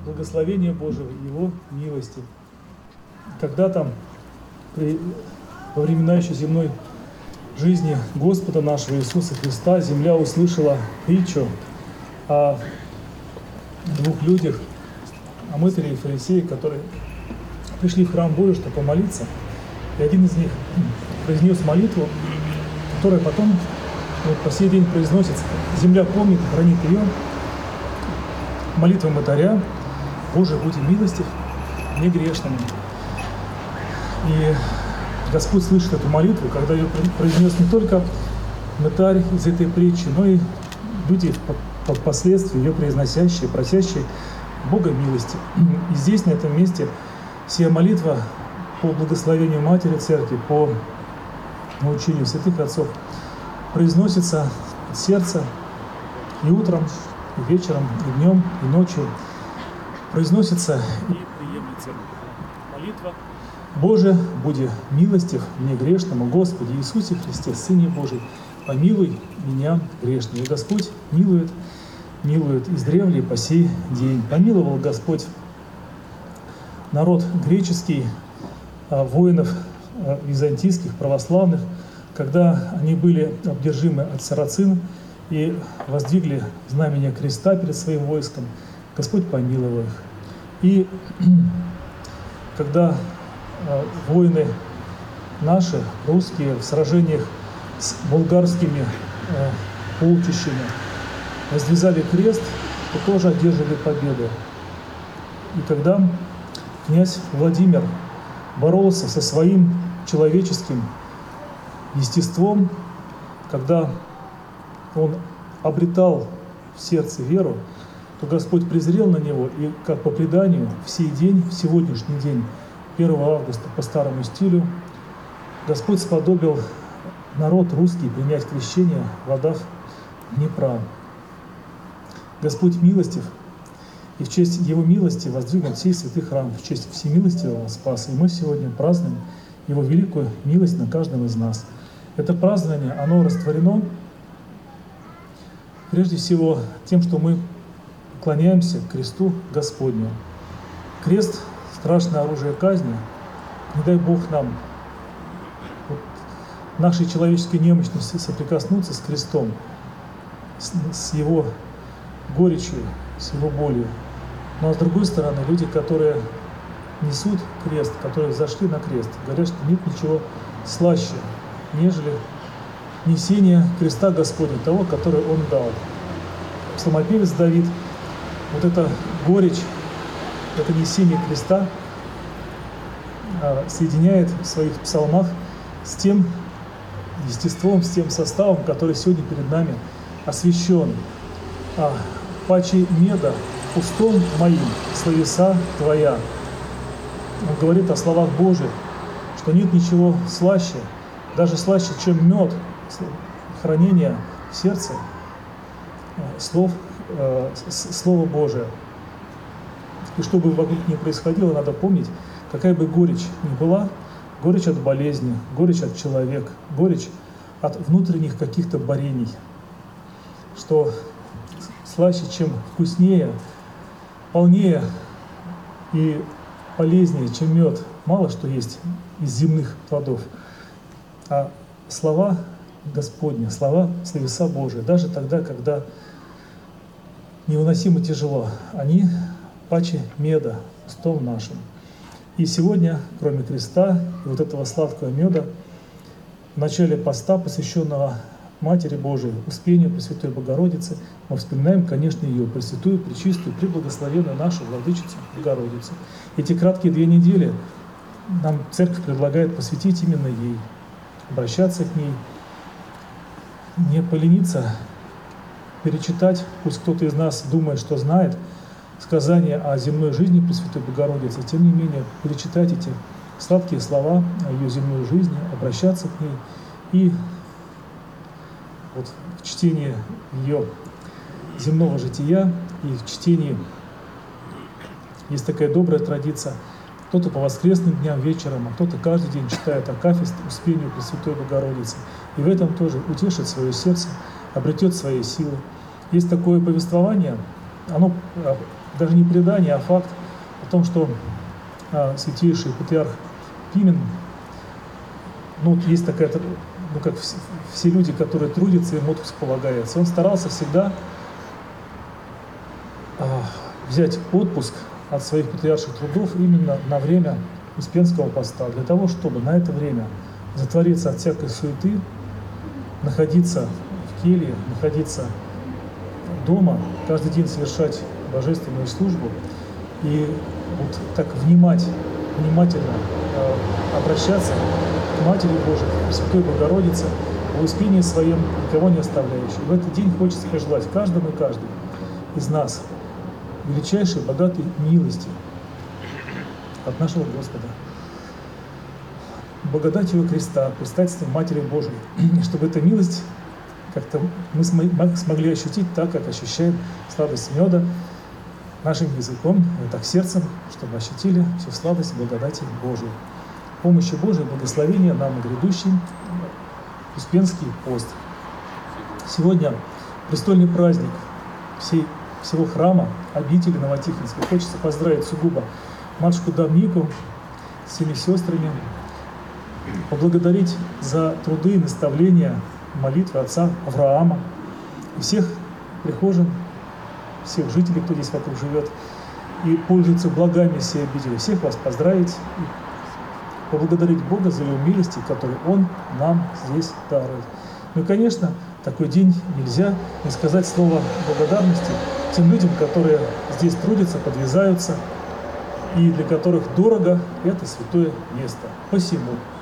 благословения Божьего, Его милости. Когда-то, во времена еще земной жизни Господа нашего Иисуса Христа, земля услышала притчу о двух людях, о мытаре и фарисее, которые пришли в храм Божий, чтобы помолиться. И один из них произнес молитву, которая потом по сей день произносится. Земля помнит, хранит ее. Молитва мытаря: «Боже, будь милостив мне грешному». И Господь слышит эту молитву, когда ее произнес не только мытарь из этой притчи, но и люди впоследствии ее произносящие, просящие Бога милости. И здесь, на этом месте, сия молитва по благословению Матери Церкви, по научению святых отцов, произносится от сердца и утром, и вечером, и днем, и ночью. Произносится и приемлется молитва: «Боже, буди милостив мне грешному, Господи Иисусе Христе, Сыне Божий, помилуй меня грешного». И Господь милует издревле по сей день. Помиловал Господь народ греческий, воинов византийских, православных, когда они были обдержимы от сарацин и воздвигли знамение креста перед своим войском. Господь помиловал их. И когда воины наши, русские, в сражениях с болгарскими полчищами возвязали крест, то тоже одержали победу. И когда князь Владимир боролся со своим человеческим естеством, когда он обретал в сердце веру, то Господь презрел на него, и, как по преданию, в сей день, в сегодняшний день, 1 августа по старому стилю, Господь сподобил народ русский принять крещение в водах Днепра. Господь милостив, и в честь Его милости воздвигнут сей святый храм, в честь всемилостивого Спаса. И мы сегодня празднуем Его великую милость на каждом из нас. Это празднование, оно растворено прежде всего тем, что мы поклоняемся кресту Господню. Крест — страшное оружие казни. Не дай Бог нам нашей человеческой немощности соприкоснуться с крестом, с его горечью, с его болью. Ну а с другой стороны, люди, которые несут крест, которые взошли на крест, говорят, что нет ничего слаще, нежели несение креста Господня, того, который Он дал. Псалмопевец Давид вот эта горечь, это несение креста соединяет в своих псалмах с тем естеством, с тем составом, который сегодня перед нами освящен. «Паче меда устом моим словеса Твоя». Он говорит о словах Божьих, что нет ничего слаще, даже слаще, чем мед, хранение в сердце Слово Божие. И что бы вокруг ни происходило, надо помнить, какая бы горечь ни была, горечь от болезни, горечь от человека, горечь от внутренних каких-то борений, что слаще, чем вкуснее, полнее и полезнее, чем мед, мало что есть из земных плодов. А слова Господни, слова словеса Божии, даже тогда, когда невыносимо тяжело, они паче меда устом нашим. И сегодня, кроме креста и вот этого сладкого меда, в начале поста, посвященного Матери Божией, Успению Пресвятой Богородицы, мы вспоминаем, конечно, ее Пресвятую, Пречистую, Преблагословенную нашу Владычицу Богородицу. Эти краткие 2 недели нам Церковь предлагает посвятить именно ей, обращаться к ней, не полениться, перечитать, пусть кто-то из нас думает, что знает, сказания о земной жизни Пресвятой Богородицы, тем не менее перечитать эти сладкие слова о ее земной жизни, обращаться к ней и вот в чтении ее земного жития и в чтении есть такая добрая традиция. Кто-то по воскресным дням вечером, а кто-то каждый день читает акафист Успению Пресвятой Богородицы. И в этом тоже утешит свое сердце, обретет свои силы. Есть такое повествование, оно даже не предание, а факт о том, что святейший патриарх Пимен, ну, вот есть такая, ну, как все люди, которые трудятся, им отпуск полагается. Он старался всегда взять отпуск от своих патриарших трудов именно на время Успенского поста, для того, чтобы на это время затвориться от всякой суеты, находиться в келье, находиться дома, каждый день совершать божественную службу и вот так внимательно обращаться к Матери Божией, Святой Богородице, в Успении своем никого не оставляющей. В этот день хочется пожелать каждому и каждой из нас величайшей, богатой милости от нашего Господа, благодатью Христа, предстательством Матери Божией, чтобы эта милость как-то мы смогли ощутить так, как ощущаем сладость меда нашим языком, и так сердцем, чтобы ощутили всю сладость благодати Божией. Помощи Божией, благословения нам на грядущий Успенский пост. Сегодня престольный праздник всего храма, обители Новотихвинской. Хочется поздравить сугубо матушку Домнику с всеми сестрами, поблагодарить за труды и наставления молитвы отца Авраама и всех прихожан, всех жителей, кто здесь вокруг живет и пользуется благами всей обители. Всех вас поздравить и поблагодарить Бога за Его милости, которые Он нам здесь дарует. Ну и, конечно, такой день нельзя не сказать слово благодарности тем людям, которые здесь трудятся, подвязаются, и для которых дорого это святое место. Посему